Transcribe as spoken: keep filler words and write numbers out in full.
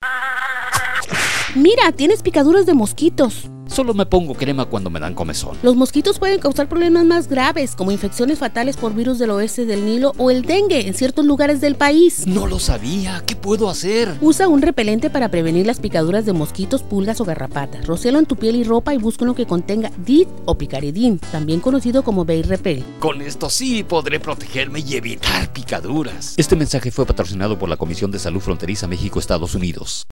Mira, tienes picaduras de mosquitos. Solo me pongo crema cuando me dan comezón. Los mosquitos pueden causar problemas más graves, como infecciones fatales por virus del oeste del Nilo o el dengue en ciertos lugares del país. No lo sabía. ¿Qué puedo hacer? Usa un repelente para prevenir las picaduras de mosquitos, pulgas o garrapatas. Rocíalo en tu piel y ropa y busca uno que contenga D I T o picaridin, también conocido como Base Repel. Con esto sí podré protegerme y evitar picaduras. Este mensaje fue patrocinado por la Comisión de Salud Fronteriza México-Estados Unidos.